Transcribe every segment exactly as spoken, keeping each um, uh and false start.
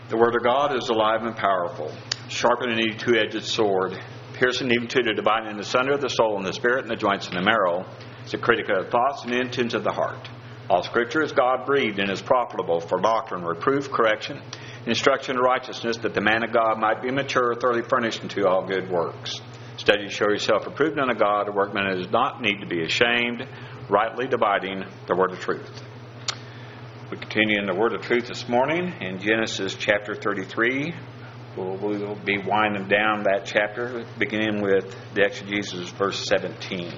The Word of God is alive and powerful, sharper than any two-edged sword, piercing even to the dividing in the center of the soul and the spirit and the joints and the marrow. It's a critic of the thoughts and intents of the heart. All Scripture is God-breathed and is profitable for doctrine, reproof, correction, instruction in righteousness, that the man of God might be mature, thoroughly furnished unto all good works. Study to show yourself approved unto God, a workman that does not need to be ashamed, rightly dividing the word of truth. We continue in the word of truth this morning in Genesis chapter thirty-three. We'll, we'll be winding down that chapter, beginning with the exegesis, verse seventeen.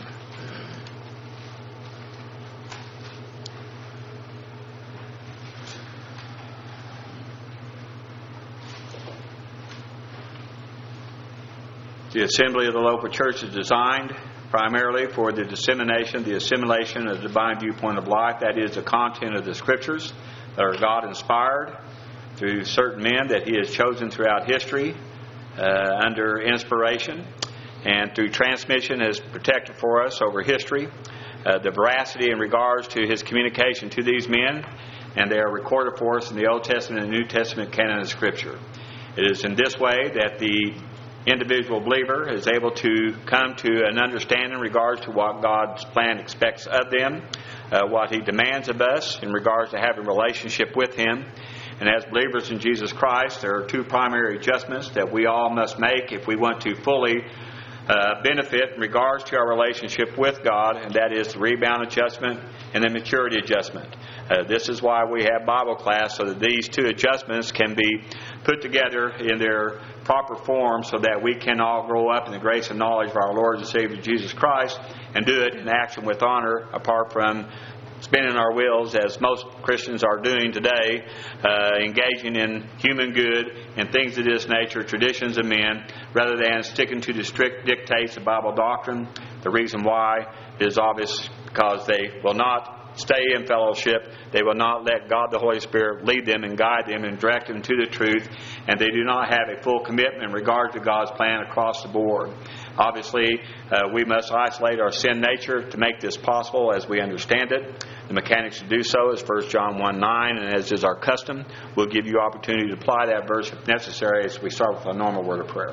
The assembly of the local church is designed primarily for the dissemination, the assimilation of the divine viewpoint of life, that is, the content of the Scriptures that are God-inspired through certain men that He has chosen throughout history uh, under inspiration, and through transmission has protected for us over history uh, the veracity in regards to His communication to these men, and they are recorded for us in the Old Testament and New Testament canon of Scripture. It is in this way that the individual believer is able to come to an understanding in regards to what God's plan expects of them, uh, what He demands of us in regards to having a relationship with Him. And as believers in Jesus Christ, there are two primary adjustments that we all must make if we want to fully uh, benefit in regards to our relationship with God, and that is the rebound adjustment and the maturity adjustment. Uh, this is why we have Bible class, so that these two adjustments can be put together in their proper form so that we can all grow up in the grace and knowledge of our Lord and Savior Jesus Christ and do it in action with honor, apart from spinning our wheels as most Christians are doing today, uh, engaging in human good and things of this nature, traditions of men, rather than sticking to the strict dictates of Bible doctrine. The reason why is obvious, because they will not stay in fellowship. They will not let God the Holy Spirit lead them and guide them and direct them to the truth, and they do not have a full commitment in regard to God's plan across the board. Obviously, uh, we must isolate our sin nature to make this possible as we understand it. The mechanics to do so is First John one nine, and as is our custom, we'll give you opportunity to apply that verse if necessary as we start with a normal word of prayer.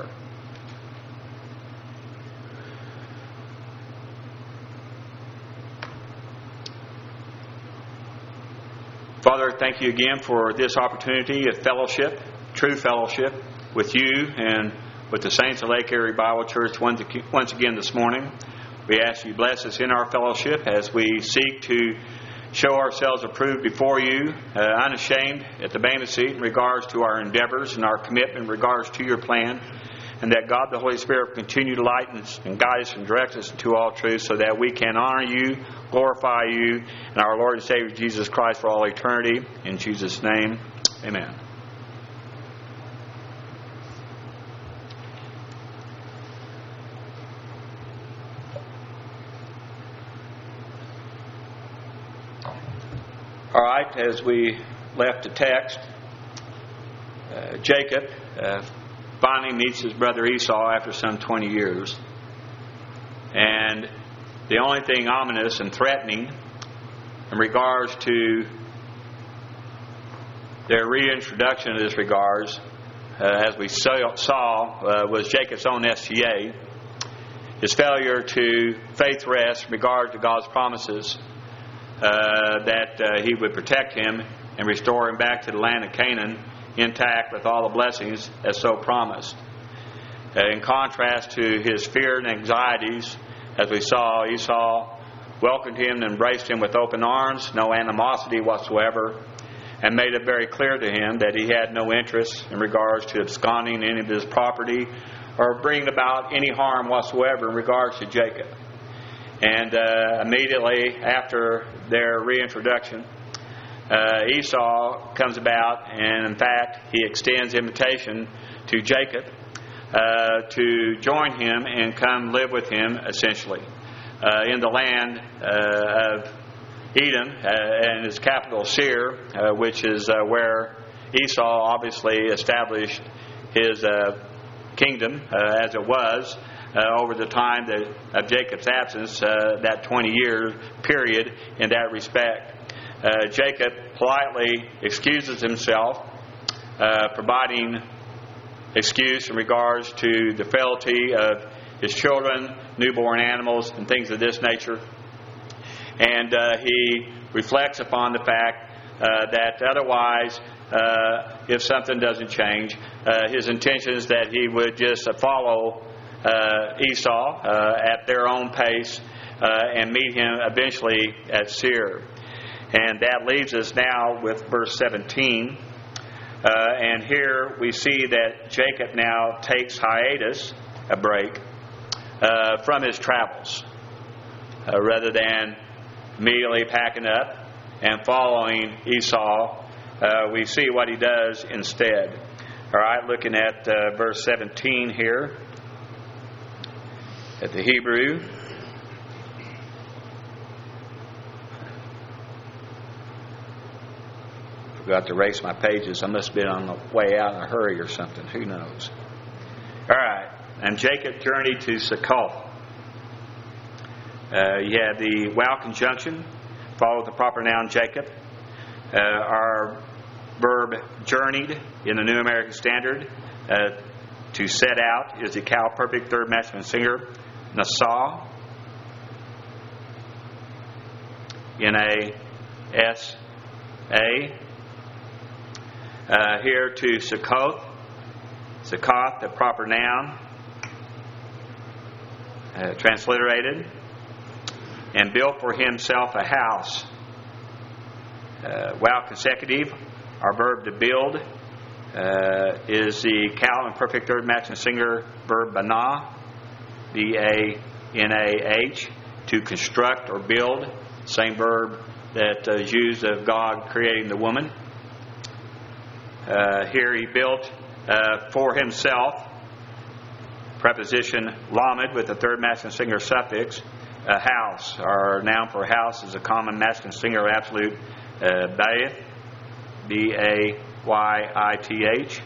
Father, thank you again for this opportunity of fellowship, true fellowship, with you and with the saints of Lake Erie Bible Church once again this morning. We ask you bless us in our fellowship as we seek to show ourselves approved before you, uh, unashamed at the Bema seat in regards to our endeavors and our commitment in regards to your plan, and that God the Holy Spirit continue to light and guide us and direct us into all truth so that we can honor you, glorify you, and our Lord and Savior Jesus Christ for all eternity. In Jesus' name, amen. All right, as we left the text, uh, Jacob uh, finally meets his brother Esau after some twenty years. And the only thing ominous and threatening in regards to their reintroduction in this regards, uh, as we saw, uh, was Jacob's own S T A, his failure to faith rest in regard to God's promises, uh, that uh, He would protect him and restore him back to the land of Canaan intact with all the blessings as so promised. Uh, in contrast to his fear and anxieties, as we saw, Esau welcomed him and embraced him with open arms, no animosity whatsoever, and made it very clear to him that he had no interest in regards to absconding any of his property or bringing about any harm whatsoever in regards to Jacob. And uh, immediately after their reintroduction, Uh, Esau comes about, and in fact he extends invitation to Jacob uh, to join him and come live with him essentially uh, in the land uh, of Edom uh, and its capital Seir, uh, which is uh, where Esau obviously established his uh, kingdom uh, as it was uh, over the time that, of Jacob's absence, uh, that twenty year period in that respect. Uh, Jacob politely excuses himself uh, providing excuse in regards to the frailty of his children, newborn animals, and things of this nature. And uh, he reflects upon the fact uh, that otherwise, uh, if something doesn't change, uh, his intention is that he would just uh, follow uh, Esau uh, at their own pace uh, and meet him eventually at Seir. And that leaves us now with verse seventeen. Uh, and here we see that Jacob now takes hiatus, a break, uh, from his travels, uh, rather than immediately packing up and following Esau. Uh, we see what he does instead. All right, looking at uh, verse seventeen here at the Hebrew. Forgot to erase my pages. I must have been on the way out in a hurry or something. Who knows? All right. And Jacob journeyed to Succoth. Uh, you have the wow conjunction, followed with the proper noun Jacob. Uh, our verb journeyed in the New American Standard, uh, to set out, is the Cal Perfect third masculine singular, Nasah, N A S A. Uh, here to Succoth, Succoth, the proper noun, uh, transliterated, and built for himself a house. Uh, wow consecutive, our verb to build, uh, is the Cal and perfect third masculine singular verb banah, B A N A H, to construct or build, same verb that uh, is used of God creating the woman. Uh, here he built uh, for himself, preposition lamed with the third masculine singular suffix, a house. Our noun for house is a common masculine singular absolute, uh, bayith, B A Y I T H.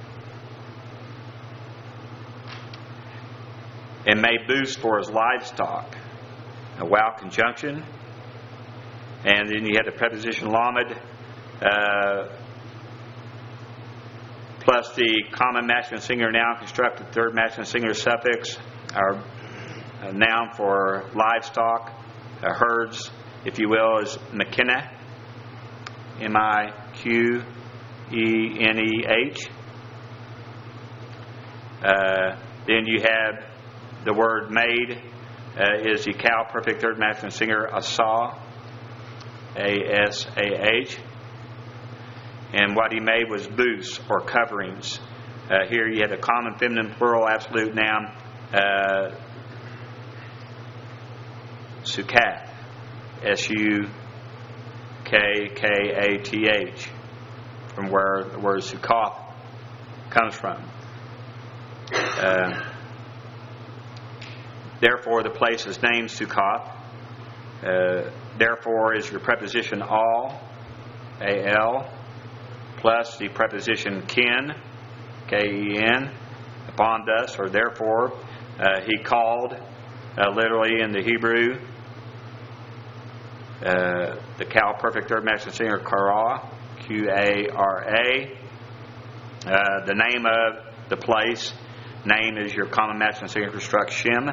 And made booths for his livestock, a wow conjunction. And then you had the preposition lamed, uh, plus the common masculine singular noun constructed third masculine singular suffix, our uh, noun for livestock, uh, herds, if you will, is Miqueneh, M I Q E N E H. Uh, then you have the word made, uh, is the Cal perfect third masculine singular, Asah, A S A H. And what he made was booths or coverings. Uh, here you had a common feminine plural absolute noun, uh, Sukkath, S U K K A T H, from where the word Sukkoth comes from. Uh, therefore, the place is named Sukkoth. Uh, therefore is your preposition all, A L, plus the preposition kin, K E N, upon thus, or therefore. Uh, he called, uh, literally in the Hebrew, uh, the Cal perfect third masculine singular, Kara, Q A R A. Uh, the name of the place, name is your common masculine singular construct, Shem.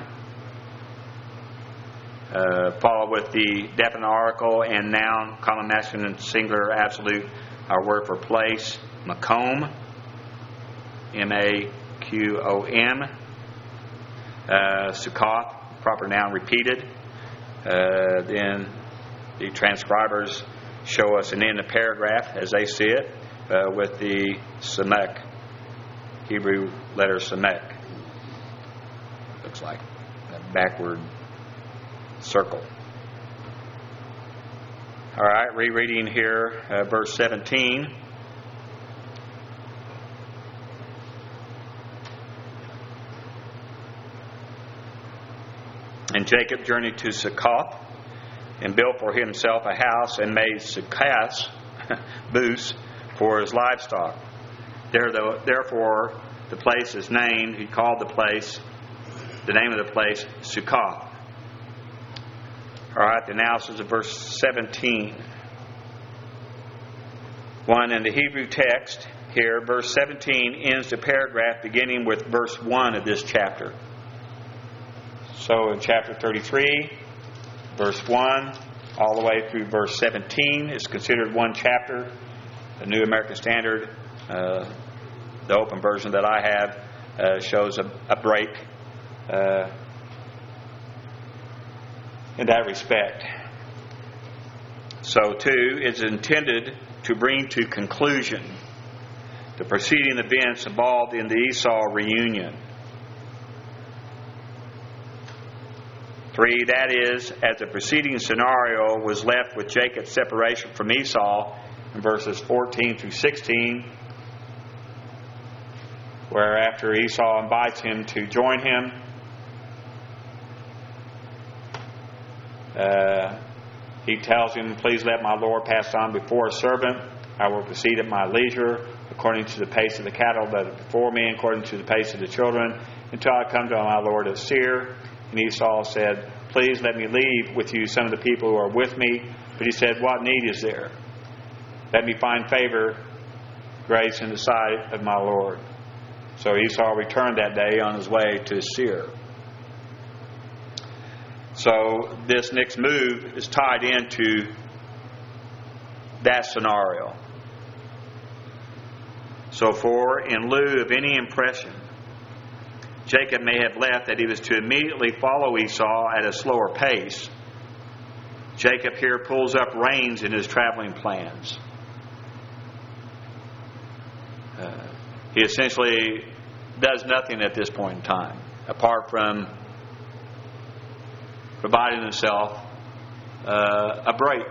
Uh, followed with the definite article and noun, common masculine singular absolute, our word for place, Makom, M A Q O M. Uh, Sukkoth, proper noun repeated. Uh, then the transcribers show us an end of paragraph as they see it, uh, with the Samek, Hebrew letter Samek. Looks like a backward circle. All right, rereading here, uh, verse seventeen. And Jacob journeyed to Succoth and built for himself a house and made Sukkoths, booths, for his livestock. There, therefore, the place is named, he called the place, the name of the place, Sukkoth. All right, the analysis of verse seventeen. One, in the Hebrew text, here, verse seventeen ends the paragraph beginning with verse one of this chapter. So in chapter thirty-three, verse one, all the way through verse seventeen is considered one chapter. The New American Standard, uh, the open version that I have, uh, shows a, a break uh, in that respect. So, too, it's intended to bring to conclusion the preceding events involved in the Esau reunion. Three, that is, as the preceding scenario was left with Jacob's separation from Esau in verses fourteen through sixteen, where after Esau invites him to join him, uh, he tells him, "Please let my Lord pass on before a servant. I will proceed at my leisure, according to the pace of the cattle that are before me, according to the pace of the children, until I come to my Lord of Seir." And Esau said, "Please let me leave with you some of the people who are with me." But he said, "What need is there? Let me find favor, grace in the sight of my Lord." So Esau returned that day on his way to Seir. So this next move is tied into that scenario. So for, in lieu of any impression Jacob may have left that he was to immediately follow Esau at a slower pace, Jacob here pulls up reins in his traveling plans. Uh, he essentially does nothing at this point in time, apart from providing himself uh, a break.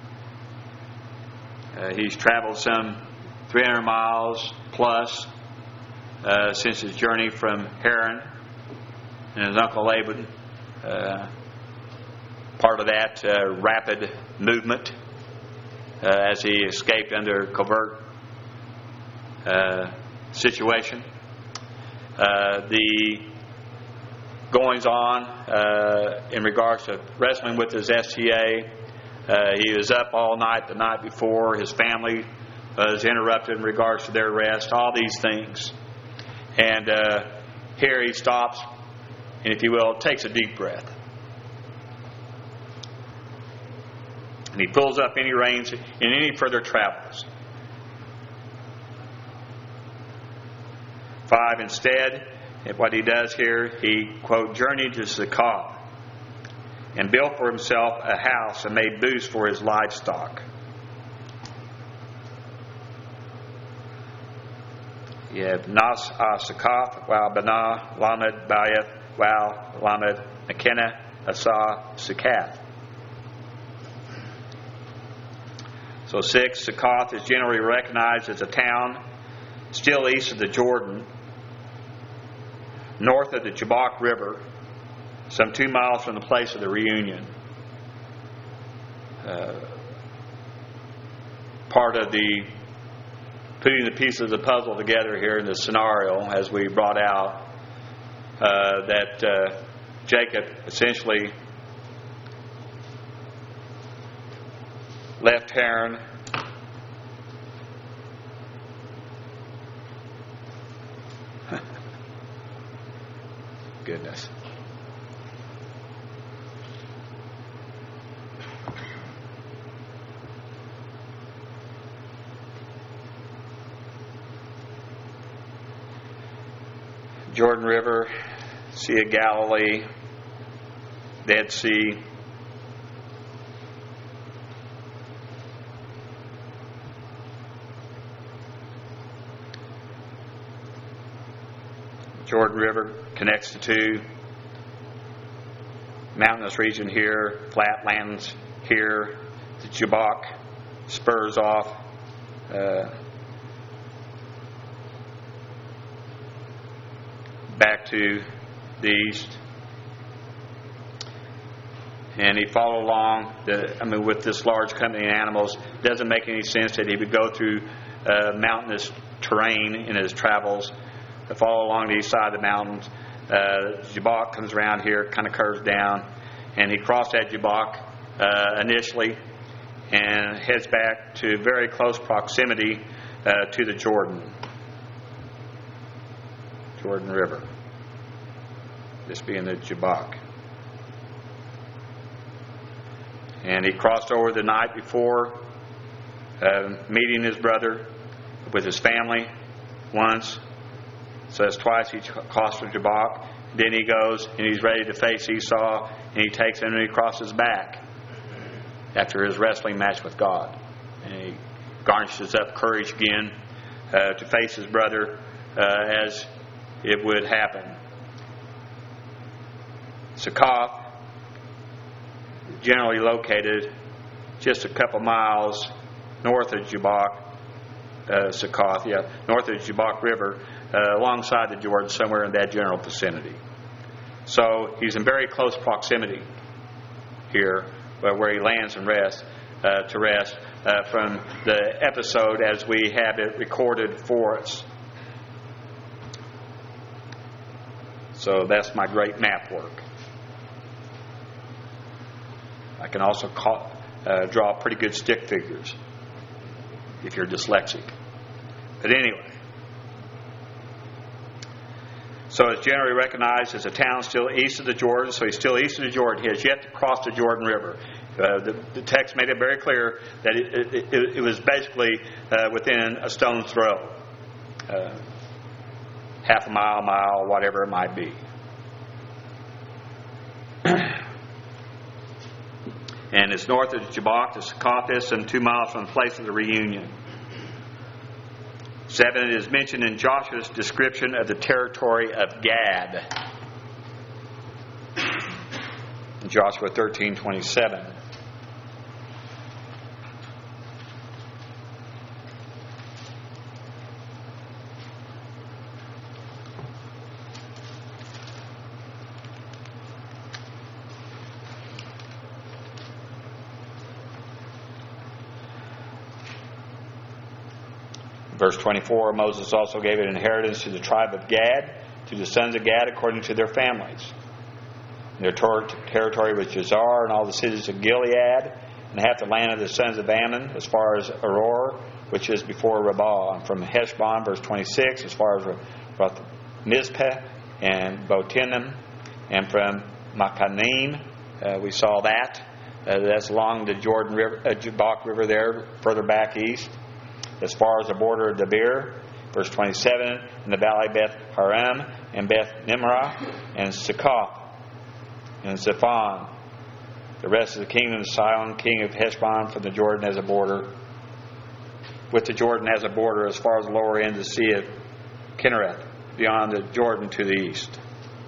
Uh, he's traveled some three hundred miles plus uh, since his journey from Haran, and his uncle Laban, uh, part of that uh, rapid movement uh, as he escaped under covert uh, situation. Uh, the goings on uh, in regards to wrestling with his S T A. Uh, he was up all night the night before. His family was interrupted in regards to their rest. All these things. And uh, here he stops and, if you will, takes a deep breath. And he pulls up any reins in any further travels. Five, instead, what he does here, he, quote, journeyed to Succoth and built for himself a house and made booths for his livestock. You have Nas uh, Succoth, Wal Banah, Lamed, Bayath, Wal, Lamed, Makena, Asah, Succath. So six, Succoth is generally recognized as a town still east of the Jordan, north of the Jabbok River, some two miles from the place of the reunion. Uh, part of the putting the pieces of the puzzle together here in the scenario, as we brought out, uh, that uh, Jacob essentially left Haran goodness. Jordan River, Sea of Galilee, Dead Sea. Jordan River connects the two. Mountainous region here, flatlands here. The Jabbok spurs off. Uh, back to the east, and he followed along. The, I mean, with this large company of animals, it doesn't make any sense that he would go through uh, mountainous terrain in his travels. To follow along the east side of the mountains, uh, Jabbok comes around here, kind of curves down, and he crossed that Jabbok uh, initially, and heads back to very close proximity uh, to the Jordan. Jordan River. This being the Jabbok. And he crossed over the night before, uh, meeting his brother with his family once. So that's twice he crossed the Jabbok. Then he goes and he's ready to face Esau, and he takes him and he crosses back after his wrestling match with God. And he garnishes up courage again uh, to face his brother uh, as it would happen. Succoth, generally located just a couple miles north of Jabbok, uh, Succoth, yeah, north of the Jabbok River, uh, alongside the Jordan, somewhere in that general vicinity. So he's in very close proximity here, uh, where he lands and rests uh, to rest uh, from the episode as we have it recorded for us. So that's my great map work. I can also call, uh, draw pretty good stick figures if you're dyslexic. But anyway, so it's generally recognized as a town still east of the Jordan. So he's still east of the Jordan. He has yet to cross the Jordan River. Uh, the, the text made it very clear that it, it, it, it was basically uh, within a stone's throw. Uh, half a mile, mile, whatever it might be. And it's north of Jabbok, the Succoth, and two miles from the place of the reunion. Seven, it is mentioned in Joshua's description of the territory of Gad. In Joshua thirteen twenty-seven. Verse twenty-four, Moses also gave an inheritance to the tribe of Gad, to the sons of Gad according to their families. And their ter- territory was Jazer and all the cities of Gilead, and half the land of the sons of Ammon, as far as Aroer, which is before Rabbah. And from Heshbon, verse twenty-six, as far as Rath Mizpeh and Botinim, and from Machanim, uh, we saw that. Uh, that's along the Jordan River, uh, Jabbok River there, further back east. As far as the border of Debir, verse twenty-seven, in the valley Beth Haram and Beth Nimrah and Succoth and Zephon. The rest of the kingdom of Sihon, king of Heshbon, from the Jordan as a border, with the Jordan as a border as far as the lower end of the Sea of Kinnereth, beyond the Jordan to the east.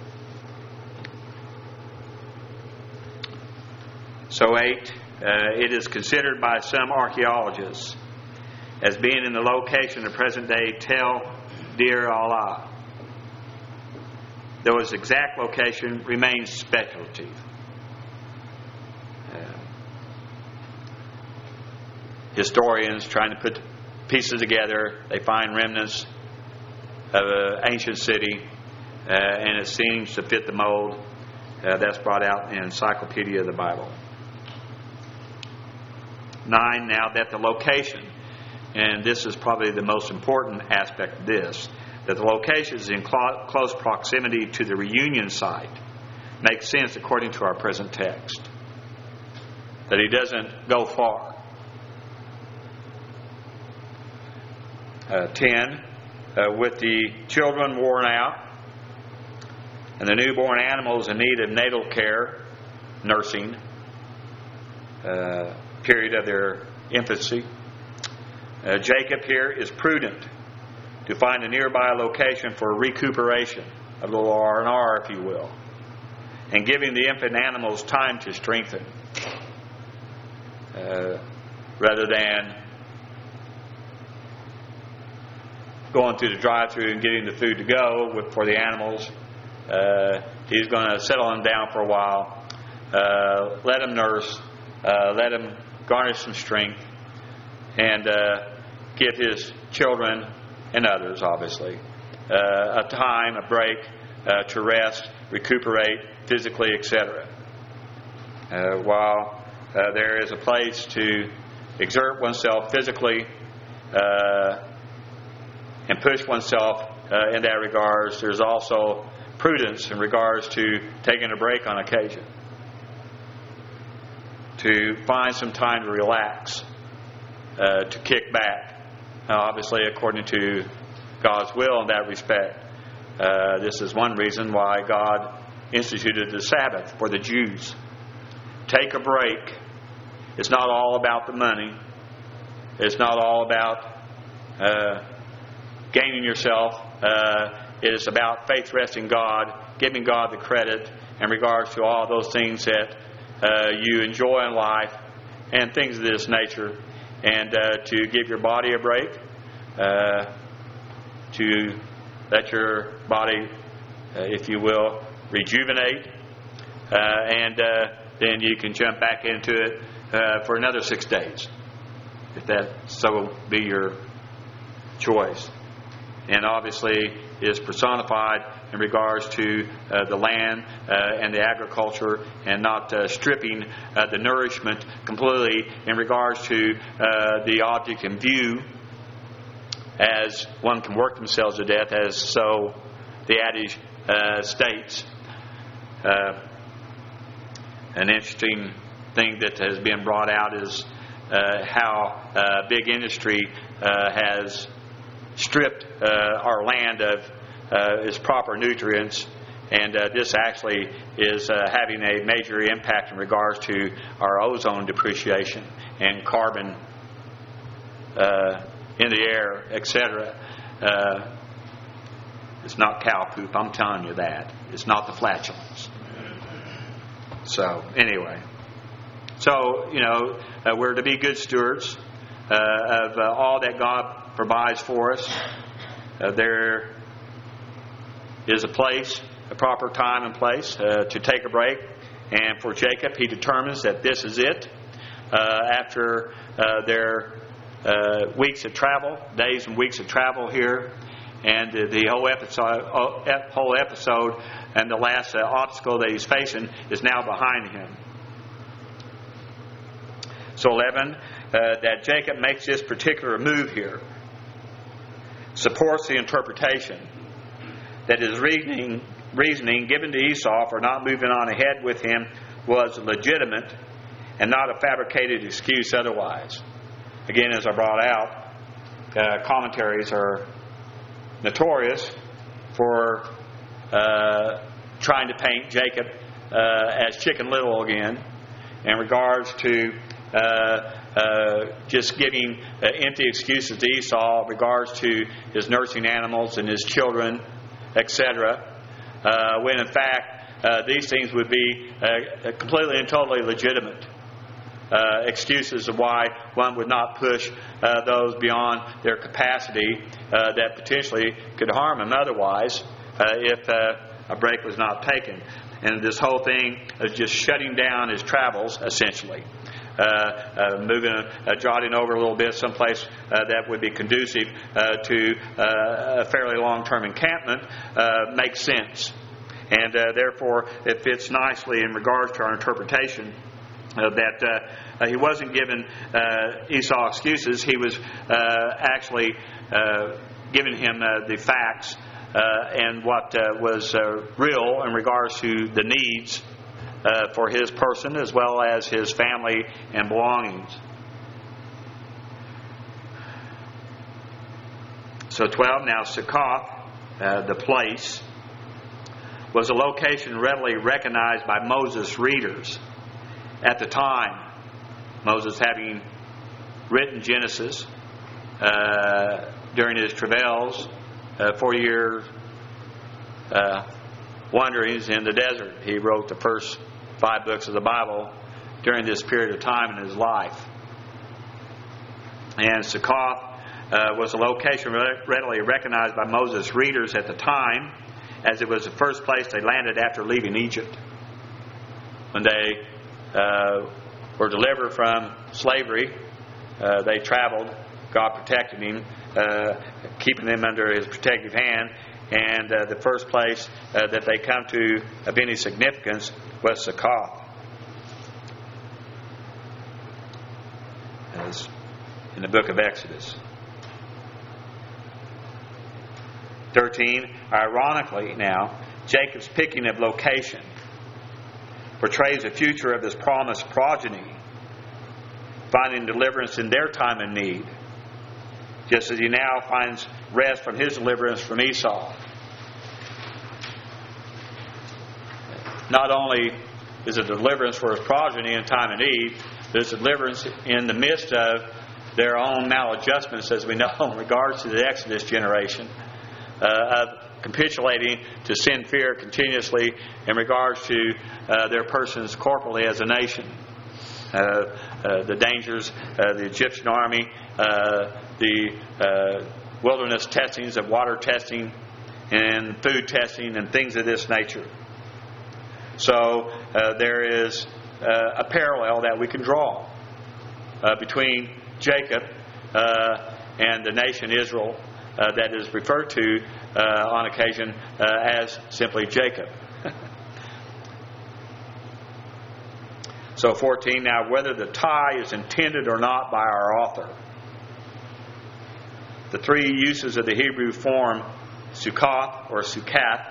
So eight, uh, it is considered by some archaeologists as being in the location of present-day Tel Deir Allah. Though its exact location remains speculative. Uh, historians trying to put pieces together, they find remnants of an ancient city, uh, and it seems to fit the mold uh, that's brought out in Encyclopedia of the Bible. Nine, now that the location, and this is probably the most important aspect of this, that the location is in clo- close proximity to the reunion site, makes sense according to our present text. That he doesn't go far. Uh, ten, uh, with the children worn out and the newborn animals in need of natal care, nursing, uh, period of their infancy, uh, Jacob here is prudent to find a nearby location for recuperation, a little R and R, if you will, and giving the infant animals time to strengthen, uh, rather than going through the drive-thru and getting the food to go with, for the animals. Uh, he's going to settle them down for a while, uh, let them nurse, uh, let them garnish some strength, and uh, give his children and others, obviously, uh, a time, a break uh, to rest, recuperate physically, et cetera. Uh, while uh, there is a place to exert oneself physically, uh, and push oneself uh, in that regards. There's also prudence in regards to taking a break on occasion, to find some time to relax, uh, to kick back, now, obviously according to God's will in that respect. Uh, this is one reason why God instituted the Sabbath for the Jews. Take a break. It's not all about the money. It's not all about uh, gaining yourself. Uh, it is about faith resting God, giving God the credit in regards to all those things that uh, you enjoy in life and things of this nature. And uh, to give your body a break, uh, to let your body, uh, if you will, rejuvenate, uh, and uh, then you can jump back into it uh, for another six days, if that so be your choice. And obviously is personified in regards to uh, the land uh, and the agriculture, and not uh, stripping uh, the nourishment completely in regards to uh, the object in view, as one can work themselves to death, as so the adage uh, states. Uh, an interesting thing that has been brought out is uh, how uh, big industry uh, has stripped uh, our land of uh, its proper nutrients, and uh, this actually is uh, having a major impact in regards to our ozone depreciation and carbon uh, in the air, et cetera. Uh, it's not cow poop, I'm telling you that. It's not the flatulence. So, anyway. So, you know, uh, we're to be good stewards uh, of uh, all that God provides for us. Uh, there is a place, a proper time and place uh, to take a break. And for Jacob, he determines that this is it. Uh, after uh, their uh, weeks of travel, days and weeks of travel here, and uh, the whole episode, uh, whole episode, and the last uh, obstacle that he's facing is now behind him. So eleven, uh, that Jacob makes this particular move here, supports the interpretation that his reasoning, reasoning given to Esau for not moving on ahead with him was legitimate and not a fabricated excuse otherwise. Again, as I brought out, uh, commentaries are notorious for uh, trying to paint Jacob uh, as Chicken Little again in regards to uh, uh, just giving uh, empty excuses to Esau in regards to his nursing animals and his children, et cetera. Uh, when in fact uh, these things would be uh, completely and totally legitimate uh, excuses of why one would not push uh, those beyond their capacity uh, that potentially could harm him otherwise uh, if uh, a break was not taken. And this whole thing is just shutting down his travels, essentially. Uh, uh, moving, uh, jotting over a little bit someplace uh, that would be conducive uh, to uh, a fairly long-term encampment uh, makes sense. And uh, therefore, it fits nicely in regards to our interpretation uh, that uh, he wasn't giving uh, Esau excuses. He was uh, actually uh, giving him uh, the facts uh, and what uh, was uh, real in regards to the needs Uh, for his person as well as his family and belongings. So twelve, now Succoth, uh, the place, was a location readily recognized by Moses' readers at the time. Moses having written Genesis uh, during his travails, uh, four years uh, wanderings in the desert. He wrote the first five books of the Bible during this period of time in his life. And Succoth uh, was a location readily recognized by Moses' readers at the time, as it was the first place they landed after leaving Egypt. When they uh, were delivered from slavery, uh, they traveled, God protected him, uh, keeping them under his protective hand. And uh, the first place uh, that they come to of any significance was Succoth. As in the book of Exodus. thirteen, ironically now, Jacob's picking of location portrays the future of his promised progeny, finding deliverance in their time of need, just as he now finds rest from his deliverance from Esau. Not only is it deliverance for his progeny in time of need, but it's deliverance in the midst of their own maladjustments, as we know, in regards to the Exodus generation, uh, of capitulating to sin fear continuously in regards to uh, their persons corporally as a nation. Uh, uh, the dangers, uh, the Egyptian army, uh, the uh, wilderness testings of water testing and food testing and things of this nature. So uh, there is uh, a parallel that we can draw uh, between Jacob uh, and the nation Israel uh, that is referred to uh, on occasion uh, as simply Jacob. So fourteen, now whether the tie is intended or not by our author. The three uses of the Hebrew form Sukkoth or Sukkat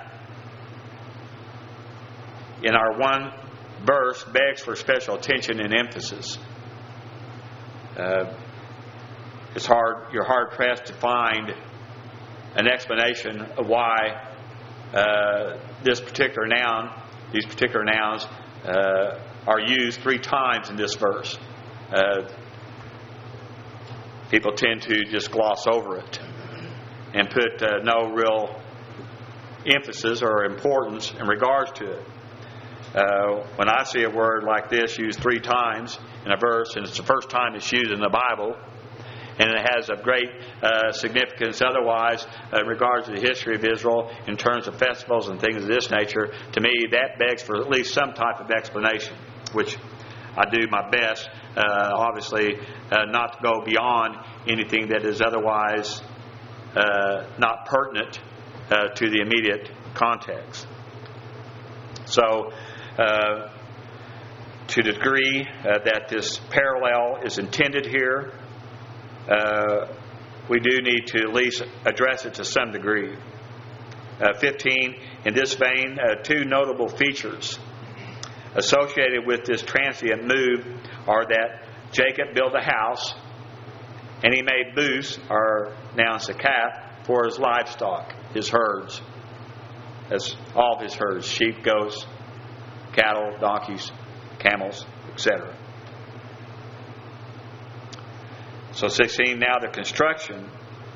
in our one verse begs for special attention and emphasis. Uh, it's hard, you're hard pressed to find an explanation of why uh, this particular noun, these particular nouns, uh, are used three times in this verse. Uh, people tend to just gloss over it and put uh, no real emphasis or importance in regards to it. Uh, when I see a word like this used three times in a verse, and it's the first time it's used in the Bible, and it has a great uh, significance otherwise uh, in regards to the history of Israel in terms of festivals and things of this nature, to me that begs for at least some type of explanation, which I do my best, uh, obviously, uh, not to go beyond anything that is otherwise uh, not pertinent uh, to the immediate context. So, uh, to the degree uh, that this parallel is intended here, uh, we do need to at least address it to some degree. Uh, fifteen, in this vein, uh, two notable features associated with this transient move are that Jacob built a house and he made booths, or now Sukkat, for his livestock, his herds. That's all of his herds, sheep, goats, cattle, donkeys, camels, et cetera. So sixteen, now the construction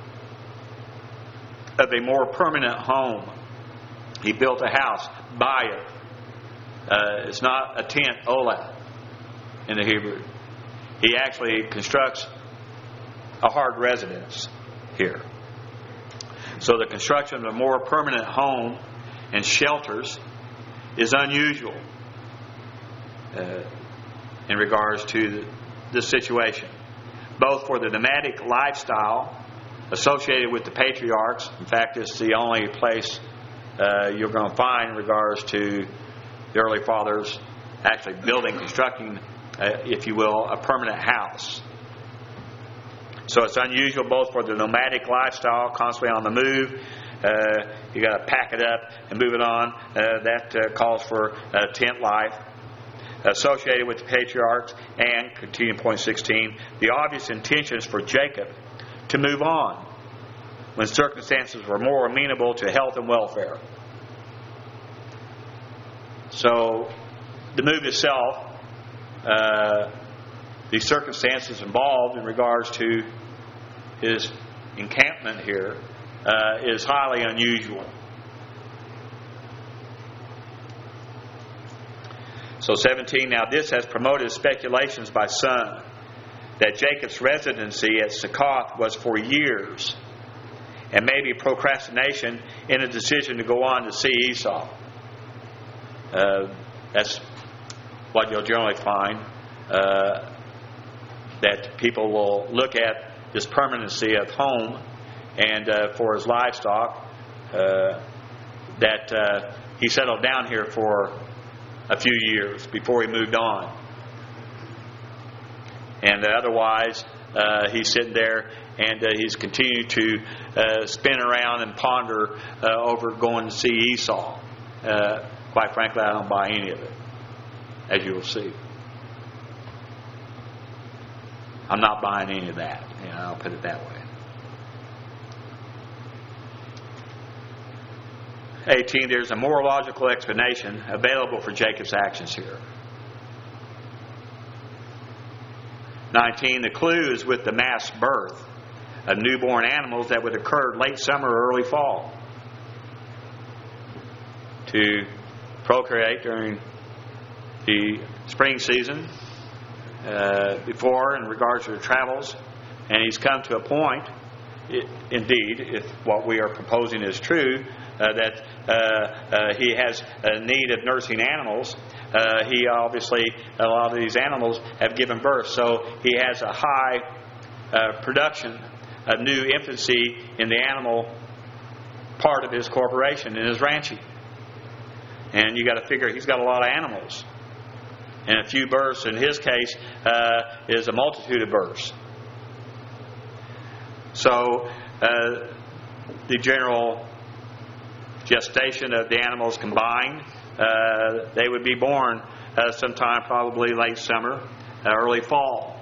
of a more permanent home. He built a house, bayit. Uh, it's not a tent, olah, in the Hebrew. He actually constructs a hard residence here. So the construction of a more permanent home and shelters is unusual uh, in regards to this situation, both for the nomadic lifestyle associated with the patriarchs. In fact, it's the only place uh, you're going to find in regards to the early fathers actually building, constructing, uh, if you will, a permanent house. So it's unusual both for the nomadic lifestyle, constantly on the move. Uh, you got to pack it up and move it on. Uh, that uh, calls for uh, tent life associated with the patriarchs. And, continuing point sixteen, the obvious intentions for Jacob to move on when circumstances were more amenable to health and welfare. So the move itself, uh, the circumstances involved in regards to his encampment here, uh, is highly unusual. So seventeen, now this has promoted speculations by some that Jacob's residency at Sukkoth was for years, and maybe procrastination in a decision to go on to see Esau. Uh, that's what you'll generally find, uh, that people will look at this permanency of home and uh, for his livestock, uh, that uh, he settled down here for a few years before he moved on. And otherwise, uh, he's sitting there and uh, he's continued to uh, spin around and ponder uh, over going to see Esau. Uh, quite frankly, I don't buy any of it, as you will see. I'm not buying any of that. You know, I'll put it that way. eighteen, there's a more logical explanation available for Jacob's actions here. nineteen, the clue is with the mass birth of newborn animals that would occur late summer or early fall to procreate during the spring season uh, before in regards to their travels. And he's come to a point, it, indeed, if what we are proposing is true, uh, that uh, uh, he has a need of nursing animals. Uh, he obviously, a lot of these animals have given birth, so he has a high uh, production of new infancy in the animal part of his corporation, in his ranching. And you got to figure he's got a lot of animals. And a few births, in his case, uh, is a multitude of births. So uh, the general gestation of the animals combined, uh, they would be born uh, sometime probably late summer, uh, early fall.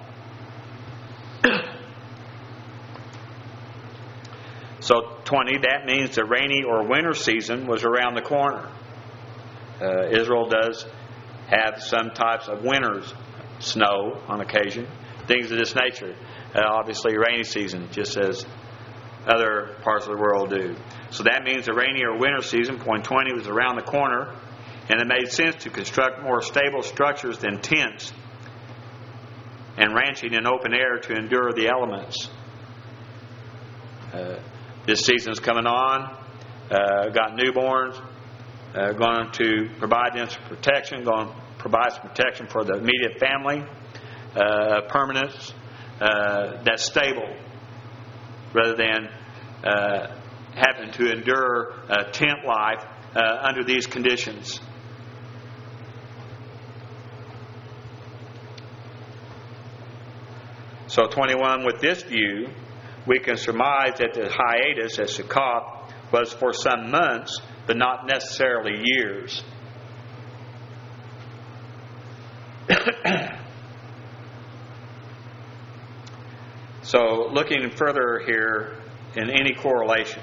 So twenty, that means the rainy or winter season was around the corner. Uh, Israel does have some types of winters, snow on occasion, things of this nature. Uh, obviously, rainy season, just as other parts of the world do. So that means the rainy or winter season, point twenty, was around the corner, and it made sense to construct more stable structures than tents and ranching in open air to endure the elements. Uh, this season's coming on. Uh, got newborns. Uh, going to provide them some protection. Going to provide some protection for the immediate family. Uh, permanence. Uh, that's stable, rather than uh, having to endure uh, tent life uh, under these conditions. So twenty-one, with this view, we can surmise that the hiatus at Sukkot was for some months, but not necessarily years. So, looking further here in any correlation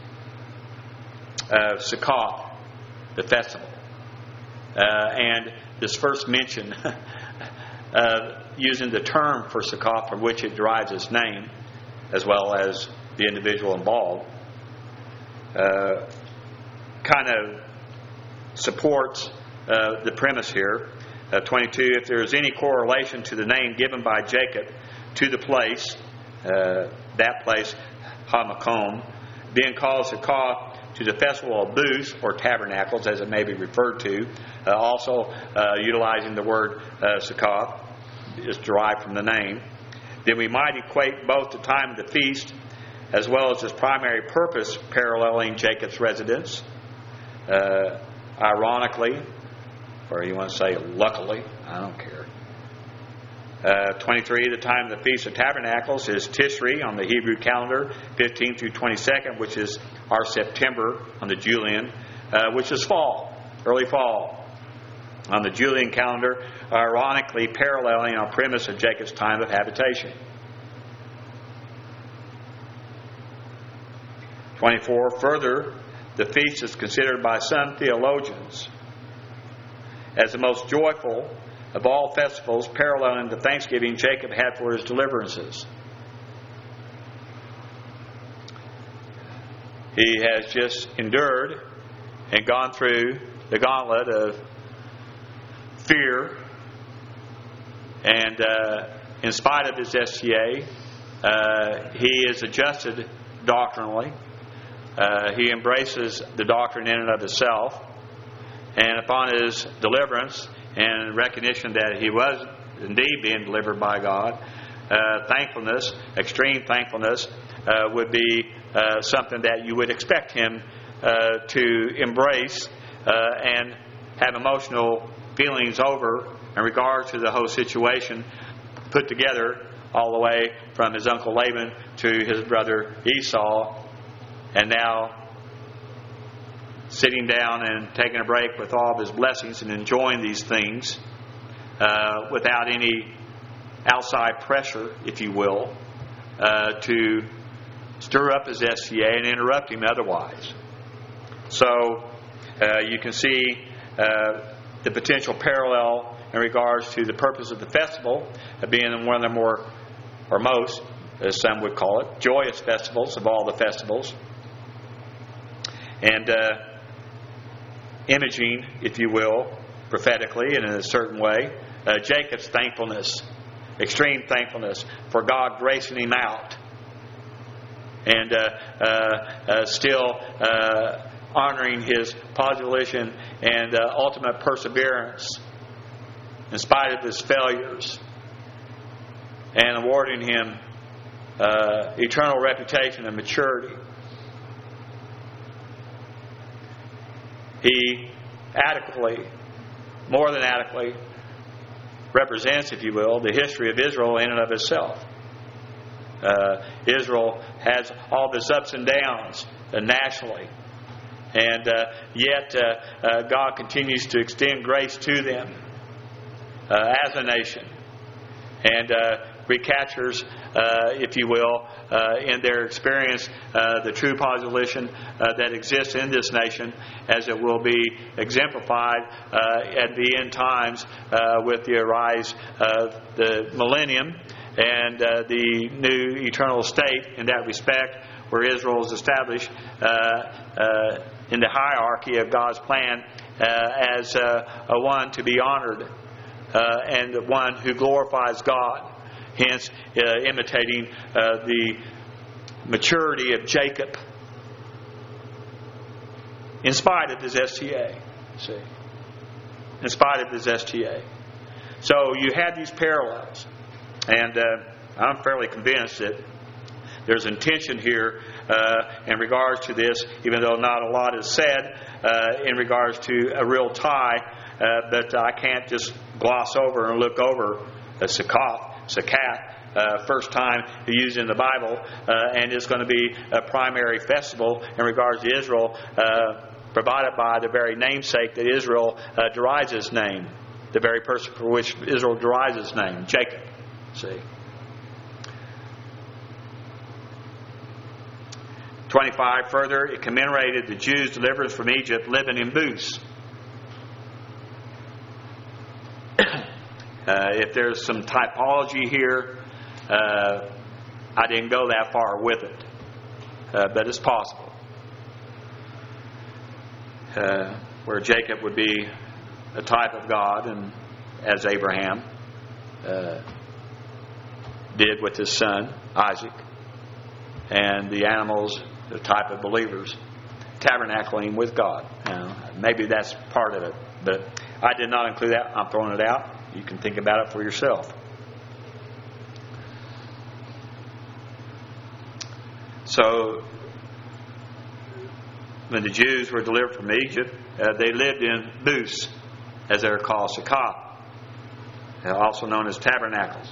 of Sukkot, the festival, uh, and this first mention of using the term for Sukkot from which it derives its name, as well as the individual involved, uh, kind of supports uh, the premise here. Uh, twenty-two, if there is any correlation to the name given by Jacob to the place, Uh, that place, Hamakom, being called Sukkot to the festival of booths or tabernacles, as it may be referred to, uh, also uh, utilizing the word uh, Sukkot is derived from the name, then we might equate both the time of the feast as well as its primary purpose paralleling Jacob's residence. Uh, ironically, or you want to say luckily, I don't care. Uh, twenty-three, the time of the Feast of Tabernacles is Tishri on the Hebrew calendar, fifteenth through twenty-second, which is our September on the Julian, uh, which is fall, early fall on the Julian calendar, ironically paralleling our premise of Jacob's time of habitation. twenty-four, further, the feast is considered by some theologians as the most joyful of all festivals, paralleling the thanksgiving Jacob had for his deliverances. He has just endured and gone through the gauntlet of fear, and uh, in spite of his S T A, uh, he is adjusted doctrinally. Uh, he embraces the doctrine in and of itself, and upon his deliverance and recognition that he was indeed being delivered by God, uh, thankfulness, extreme thankfulness, uh, would be uh, something that you would expect him uh, to embrace uh, and have emotional feelings over in regard to the whole situation, put together all the way from his uncle Laban to his brother Esau, and now sitting down and taking a break with all of his blessings and enjoying these things uh, without any outside pressure, if you will, uh, to stir up his S C A and interrupt him otherwise. So uh, you can see uh, the potential parallel in regards to the purpose of the festival uh, being one of the more, or most, as some would call it, joyous festivals of all the festivals. And uh, imaging, if you will, prophetically and in a certain way, uh, Jacob's thankfulness, extreme thankfulness for God gracing him out, and uh, uh, uh, still uh, honoring his position and uh, ultimate perseverance in spite of his failures, and awarding him uh, eternal reputation and maturity. He adequately, more than adequately, represents, if you will, the history of Israel in and of itself. Uh, Israel has all of its ups and downs uh, nationally. And uh, yet uh, uh, God continues to extend grace to them uh, as a nation. And uh, recaptures, uh, if you will, uh, in their experience, uh, the true position uh, that exists in this nation, as it will be exemplified uh, at the end times uh, with the rise of the millennium and uh, the new eternal state in that respect, where Israel is established uh, uh, in the hierarchy of God's plan uh, as uh, a one to be honored uh, and one who glorifies God. Hence, uh, imitating uh, the maturity of Jacob in spite of his S T A. See, in spite of his S T A. So you have these parallels, and uh, I'm fairly convinced that there's intention here uh, in regards to this, even though not a lot is said uh, in regards to a real tie. Uh, but I can't just gloss over and look over a Sukkot. Sakat, uh, first time used in the Bible, uh, and it's going to be a primary festival in regards to Israel, uh, provided by the very namesake that Israel uh, derives its name, the very person for which Israel derives its name, Jacob. See. twenty-five, further, it commemorated the Jews' deliverance from Egypt living in booths. Uh, if there's some typology here, uh, I didn't go that far with it, uh, but it's possible. Uh, where Jacob would be a type of God, and as Abraham uh, did with his son Isaac, and the animals, the type of believers, tabernacling with God. Now, maybe that's part of it, but I did not include that. I'm throwing it out. You can think about it for yourself. So, when the Jews were delivered from Egypt, uh, they lived in booths, as they are called, Sukkot, also known as tabernacles.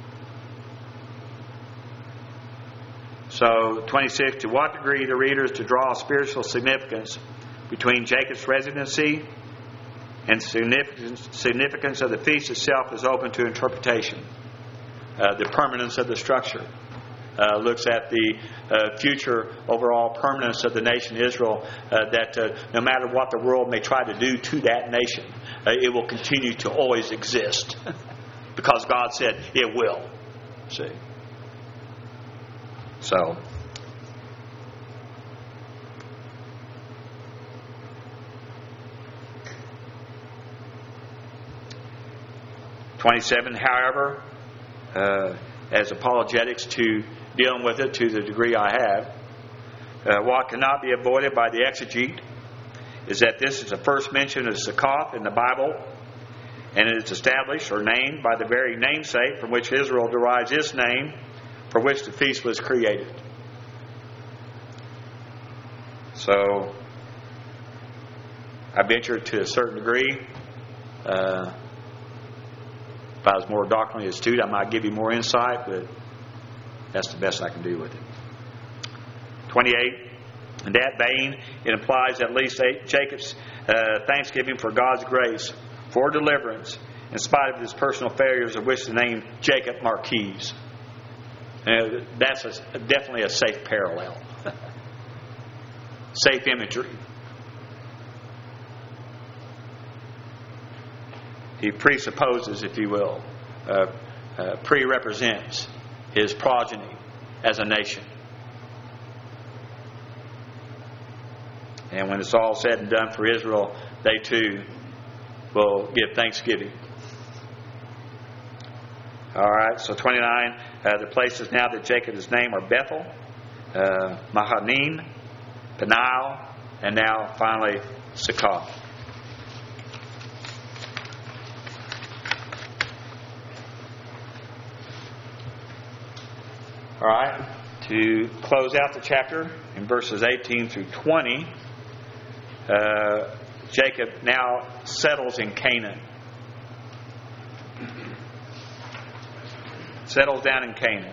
So, twenty-six, to what degree the readers to draw spiritual significance between Jacob's residency and significance, significance of the feast itself is open to interpretation. Uh, the permanence of the structure uh, looks at the uh, future overall permanence of the nation Israel, uh, that uh, no matter what the world may try to do to that nation, uh, it will continue to always exist because God said it will. See? So, twenty-seven, however, uh, as apologetics to dealing with it to the degree I have, uh, what cannot be avoided by the exegete is that this is the first mention of Sukkot in the Bible, and it is established or named by the very namesake from which Israel derives its name, for which the feast was created. So, I venture to a certain degree, uh, I was more doctrinally astute, I might give you more insight, but that's the best I can do with it. twenty-eight. In that vein, it implies at least eight, Jacob's uh, thanksgiving for God's grace, for deliverance, in spite of his personal failures, of which the name Jacob Marquise. Uh, that's a, definitely a safe parallel. Safe imagery. He presupposes, if you will, uh, uh, pre-represents his progeny as a nation. And when it's all said and done for Israel, they too will give thanksgiving. All right, so twenty-nine, uh, the places now that Jacob is named are Bethel, uh, Mahanaim, Peniel, and now finally Succoth. All right, to close out the chapter in verses eighteen through twenty, uh, Jacob now settles in Canaan. Settles down in Canaan.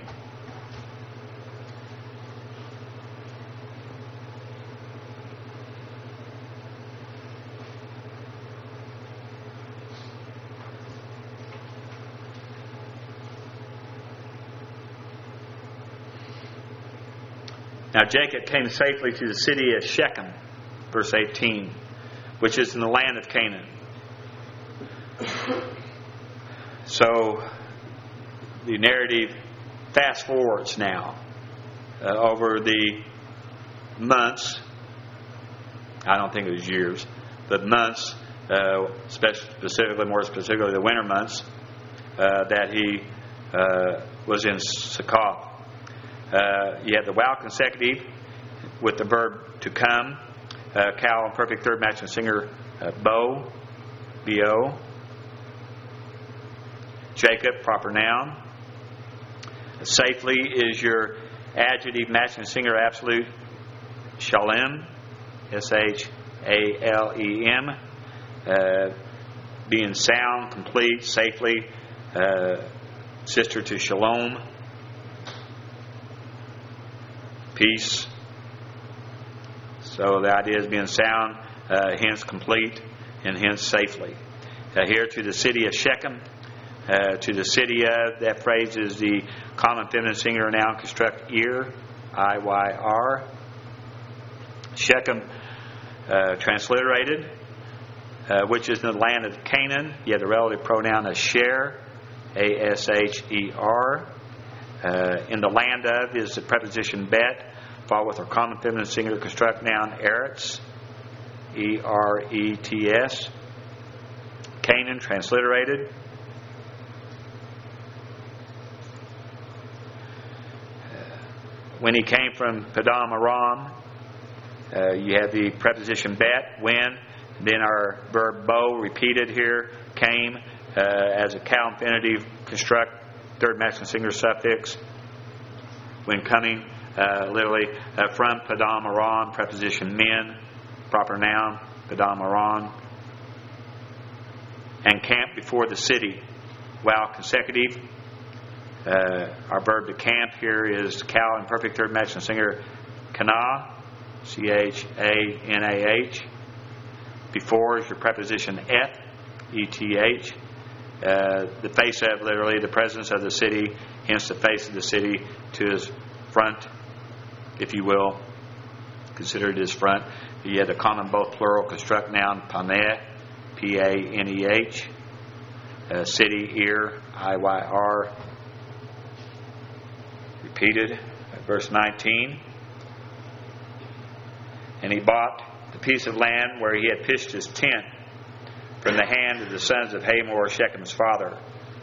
Now Jacob came safely to the city of Shechem, verse eighteen, which is in the land of Canaan. So the narrative fast forwards now uh, over the months. I don't think it was years, but months, uh, specifically, more specifically, the winter months uh, that he uh, was in Succoth. Uh, you have the wow consecutive with the verb to come. Uh, Cal, perfect third matching singer, uh, Bo, B O. Jacob, proper noun. Safely is your adjective matching singer absolute, Shalem, S H A L E M. Uh, being sound, complete, safely, uh, sister to Shalom. Peace. So the idea is being sound, uh, hence complete, and hence safely. Uh, here to the city of Shechem, uh, to the city of, that phrase is the common feminine singular noun construct ear, I Y R. Shechem, uh, transliterated, uh, which is in the land of Canaan. You have the relative pronoun Asher, A S H E R. Uh, in the land of is the preposition bet, followed with our common feminine singular construct noun eretz, E R E T S. Canaan, transliterated. Uh, when he came from Padam Aram, uh, you have the preposition bet, when, then our verb bo, repeated here, came uh, as a cow infinitive construct, third masculine singular suffix, when coming, uh, literally uh, from Padam Aram, preposition men, proper noun, Padam Aram, and camp before the city, wow consecutive. Uh, our verb to camp here is cow in perfect third masculine singular, Kana, C H A N A H. Before is your preposition et, E T H. Uh, the face of, literally, the presence of the city, hence the face of the city to his front, if you will. Consider it his front. You have the common both plural construct noun, Paneh, P A N E H. Uh, city, ear, I Y R. Repeated, verse nineteen. And he bought the piece of land where he had pitched his tent from the hand of the sons of Hamor, Shechem's father.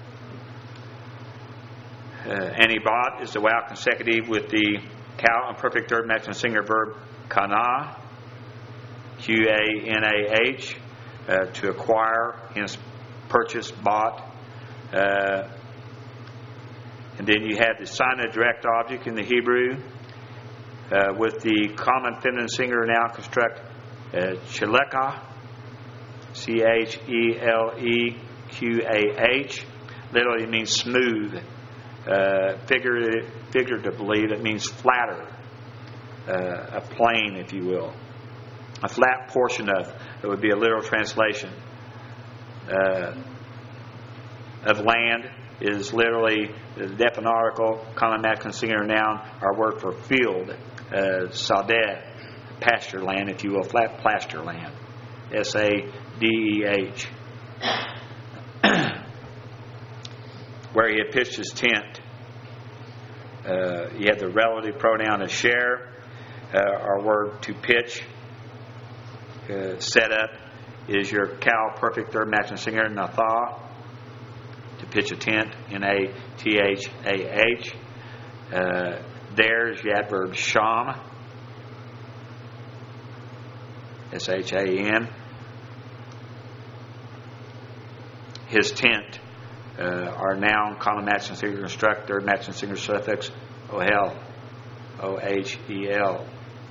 Uh, and he bought is the wow consecutive with the cow and perfect third masculine singular verb kana, Q A N A H, uh, to acquire, hence purchase, bought. Uh, and then you have the sign of direct object in the Hebrew uh, with the common feminine singular noun construct uh, cheleka, C H E L E Q A H, literally means smooth. Uh, figurative, figuratively, that means flatter. Uh, a plain, if you will. A flat portion of. It would be a literal translation. Uh, of land is literally the definite article, common masculine singular noun, our word for field. Uh, sadeh, pasture land, if you will, flat plaster land. S A D E H. Where he had pitched his tent. Uh, he had the relative pronoun asher, uh, our word to pitch. Uh, set up is your cow, perfect third masculine singular, nathah, to pitch a tent, N A T H A H. Uh, there's your adverb sham, S H A M. His tent, uh, our noun, common masculine singular construct, third masculine singular suffix, ohel, O H E L.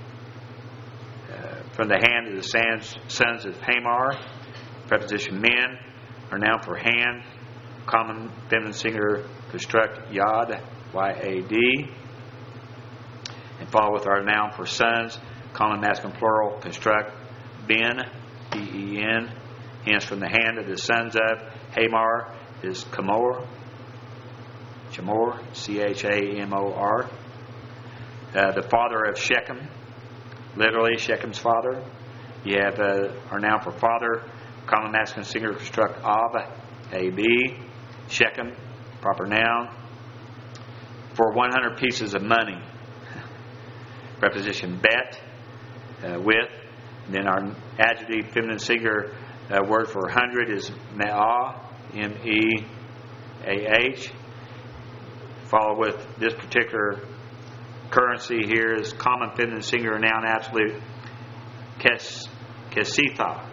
Uh, from the hand of the sons, sons of Hamar, preposition men, our noun for hand, common feminine singular construct, yad, Y A D. And follow with our noun for sons, common masculine plural construct, ben, B E N. Hence, from the hand of the sons of Hamar is Chamor, Chamor, C H A M O R. Uh, the father of Shechem, literally Shechem's father. You have uh, our noun for father, common masculine singular construct, Ab, A B. Shechem, proper noun. For one hundred pieces of money, preposition bet, uh, with. And then our adjective feminine singular uh, word for one hundred is me'ah, M E A H. Follow with this particular currency here is common feminine singular noun absolute, kes, kesitha,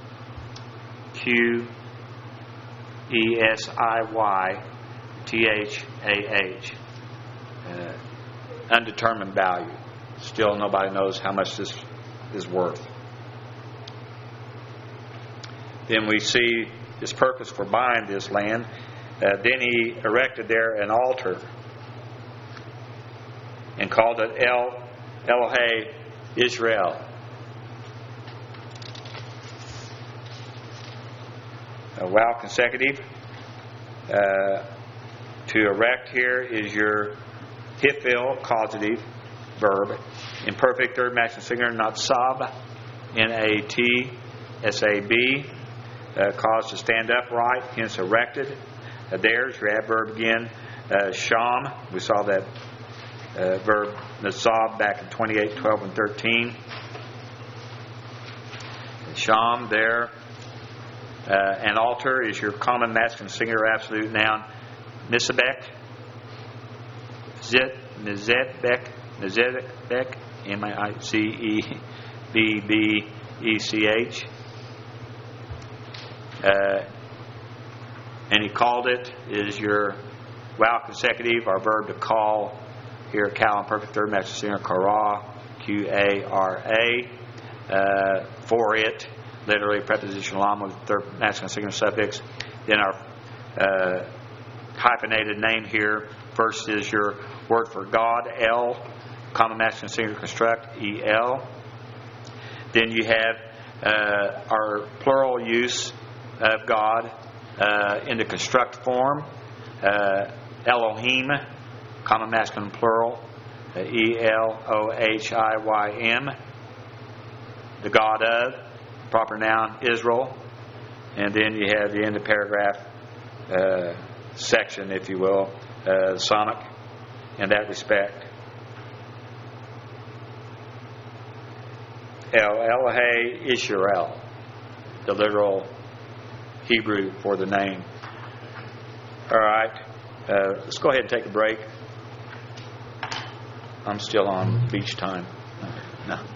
Q E S I Y T H A H. Uh, undetermined value. Still nobody knows how much this is worth. Then we see his purpose for buying this land. Uh, then he erected there an altar and called it El Elohei Israel. Uh, wow, consecutive. Uh, to erect here is your hifil, causative verb. Imperfect third masculine singular, not sab, N A T S A B. Uh, caused to stand upright, hence erected. Uh, there's your adverb again, uh, sham. We saw that uh, verb nasab back in twenty-eight, twelve, and thirteen. Sham there. Uh, an altar is your common masculine singular absolute noun, misabek, zit, mizebek, mizebek, M I C E B B E C H. Uh, and he called it is your wow consecutive, our verb to call here, cal and perfect third masculine singular, kara, Q A R A, uh, for it, literally preposition lam with third masculine singular suffix. Then our uh, hyphenated name here, first is your word for God, El, common masculine singular construct, E L. Then you have uh, our plural use of God uh, in the construct form, uh, Elohim, common masculine plural, uh, E L O H I Y M, the God of, proper noun, Israel. And then you have the end of paragraph uh, section, if you will, uh, sonic in that respect. El Elohei Israel, the literal Hebrew for the name. All right, uh, let's go ahead and take a break. I'm still on beach time. No.